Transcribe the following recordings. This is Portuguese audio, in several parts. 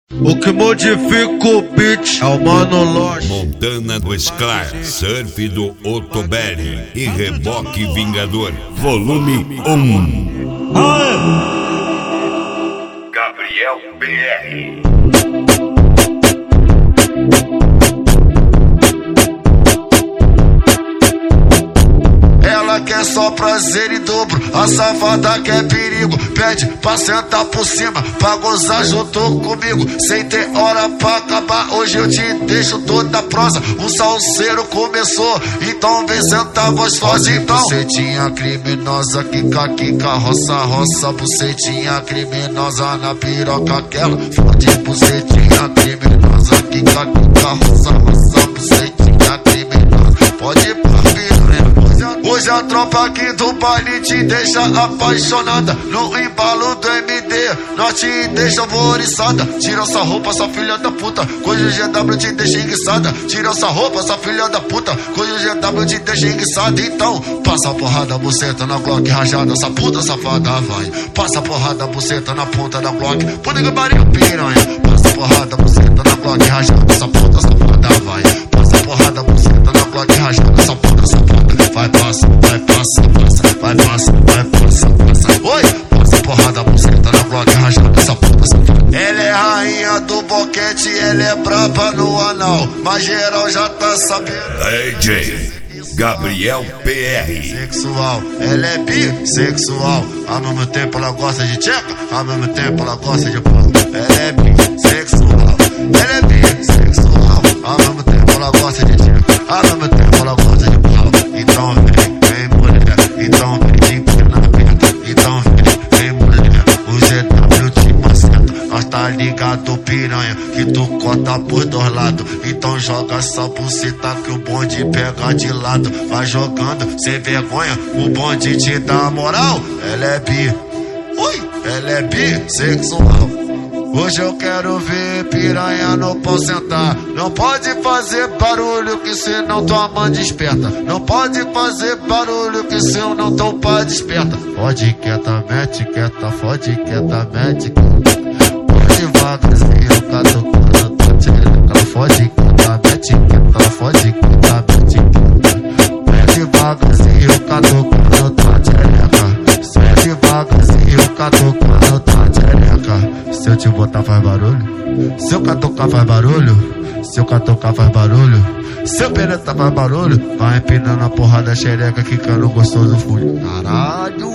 O que modifica o beat é o Mano Loche. Montana do Sklar, surf do Otoberi e reboque Vingador, volume 1. Gabriel PR. Ela quer só prazer em dobro, a safada quer perigo. Pede pra sentar por cima, pra gozar junto comigo. Sem ter hora pra acabar, hoje eu te deixo toda prosa. O salseiro começou, então vem sentar gostosa. Então bucetinha criminosa, quica, quica, roça, roça. Bucetinha criminosa na piroca, aquela fode. Bucetinha criminosa, quica, quica, roça, roça. Bucetinha criminosa, pode ir pra piranha. Hoje a tropa aqui do baile te deixa apaixonada. No embalo do MD, nós te deixa alvoriçada. Tira essa roupa, essa filha da puta, coisa o GW te deixa enguiçada. Tira essa roupa, essa filha da puta, coisa o GW te deixa enguiçada. Então, passa a porrada, buceta na Glock rajada, essa puta safada vai. Passa a porrada, buceta na ponta da Glock, puta que pariu, piranha. Passa a porrada, buceta na Glock rajada, essa puta safada vai. Passa a porrada, buceta na Glock rajada, essa puta safada. Vai, passa, vai, passa, passa, vai, passa, vai, passa, passa. Oi, passa porrada, buceta na Glock rajada, essa puta safada. Ela é rainha do boquete, ela é braba no anal, mas geral já tá sabendo. DJ Gabriel PR. Sexual, ela é bissexual, ao mesmo tempo ela gosta de tcheca, ao mesmo tempo ela gosta de pau. Ela é bissexual, ela é bissexual, ao mesmo tempo ela gosta de tcheca, ao mesmo tempo ela gosta de pau. Então vem, vem mulher, então vem de empina aberta, então vem, vem mulher, o GW te maceta. Nós tá ligado piranha, que tu corta por dois lados. Então joga essa buceta que o bonde pega de lado. Vai jogando sem vergonha, o bonde te dá moral. Ela é bi, ui, ela é bissexual. Hoje eu quero ver piranha no pau sentar. Não pode fazer barulho que senão tua mãe desperta. Não pode fazer barulho que senão teu pai desperta. Fode quieta, mete quieta, fode quieta, mete quieta. Pode devagarzinho, catucando tua tchereca. Ela fode quieta, mete quieta, ela fode quieta, mete quieta. Mete devagarzinho, catucando tua tchereca. Mete devagarzinho, catucando tua tchereca. Se eu te botar faz barulho, se eu catucar faz barulho, se eu catucar faz barulho, se eu penetrar faz barulho. Vai empinando a porra da xereca, quicando gostoso fundo. Caralho!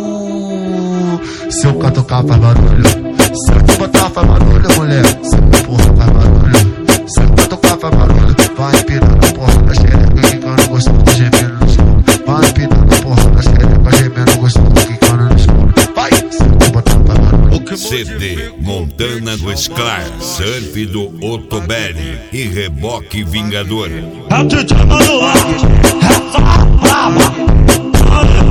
Se eu catucar faz barulho, se eu te botar faz barulho, mulher. Se eu empurrar faz barulho, se eu catucar faz barulho. Vai empinando a porra da xereca, quicando gostoso, gemendo no escuro. Vai empinando a porra da xereca, gemendo gostoso, quicando no escuro. Vai! Se eu te botar faz barulho. CD Montana do Sklar, surf do Otoberi e reboque Vingador. É o DJ Mano Loche, essa brava.